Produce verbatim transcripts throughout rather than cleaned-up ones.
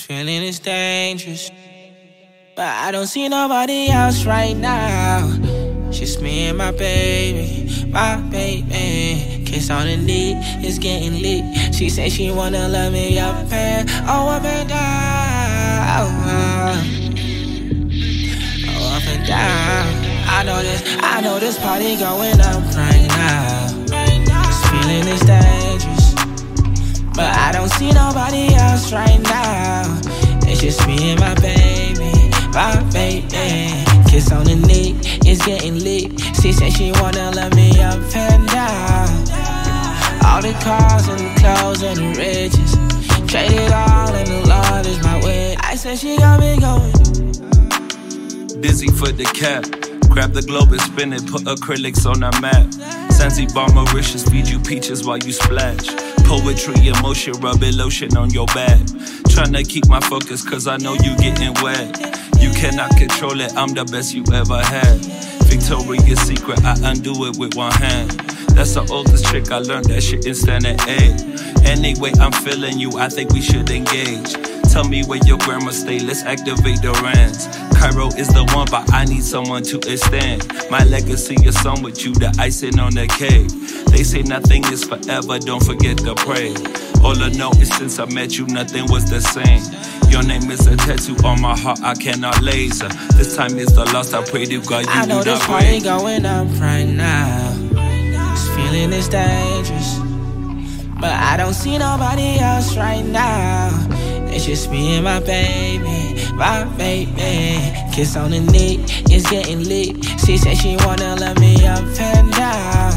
feeling is dangerous, but I don't see nobody else right now. Just me and my baby, my baby. Kiss on the knee, it's getting lit. She said she wanna love me up and oh up and down, oh up and down. I know this, I know this party going up right now. This feeling is dangerous, but I don't see nobody else right now. It's just me and my baby, my baby. Kiss on the knee, it's getting lit. She said she wanna love me up and down. All the cars and the clothes and the riches, trade it all and the Lord is my witness. I said she got me going. Dizzy for the cap, grab the globe and spin it, put acrylics on the map. Zanzibar, Mauritius, feed you peaches while you splash. Poetry, emotion, rubbing lotion on your back. Tryna keep my focus cause I know you getting wet. You cannot control it, I'm the best you ever had. Victoria's Secret, I undo it with one hand. That's the oldest trick, I learned that shit in standard eight. Anyway, I'm feeling you, I think we should engage. Tell me where your grandma stay, let's activate the rands. Cairo is the one, but I need someone to extend my legacy is some with you, the icing on the cake. They say nothing is forever, don't forget to pray. All I know is since I met you, nothing was the same. Your name is a tattoo on my heart, I cannot laser. This time is the last, I pray to God you I know do this not party wait. going up right now. This feeling is dangerous, but I don't see nobody else right now. It's just me and my baby, my baby. Kiss on the knee, it's getting lit. She said she wanna love me up and down.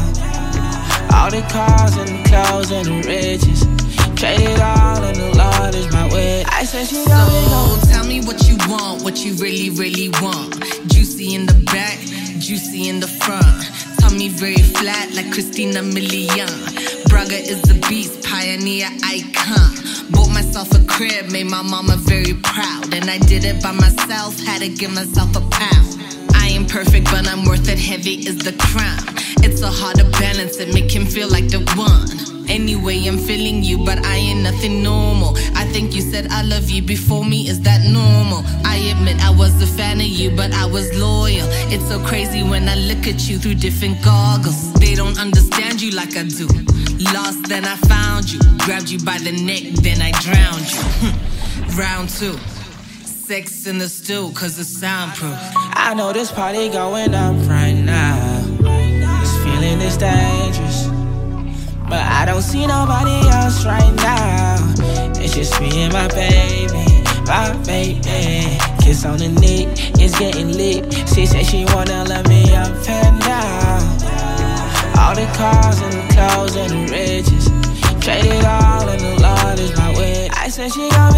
All the cars and the clothes and the riches, trade it all and the Lord is my witness. I said she got me going. So tell me what you want, what you really, really want. Juicy in the back, juicy in the front. Tummy very flat like Christina Milian. Braga is the beast, pioneer icon. Bought myself a crib, made my mama very proud. And I did it by myself, had to give myself a pound. I ain't perfect, but I'm worth it, heavy is the crown. It's so hard to balance it, make him feel like the one. Anyway, I'm feeling you, but I ain't nothing normal. I think you said I love you before me, is that normal? I admit I was a fan of you, but I was loyal. It's so crazy when I look at you through different goggles. They don't understand you like I do. Lost, then I found you. Grabbed you by the neck, then I drowned you. Round two. Sex in the stew, cause it's soundproof. I know this party going up right now. This feeling is dangerous, but I don't see nobody else right now. It's just me and my baby, my baby. Kiss on the knee, it's getting lit. She said she wanna love me up and down. All the cars and the clothes and the riches, trade it all and the Lord is my witness. I said she gon'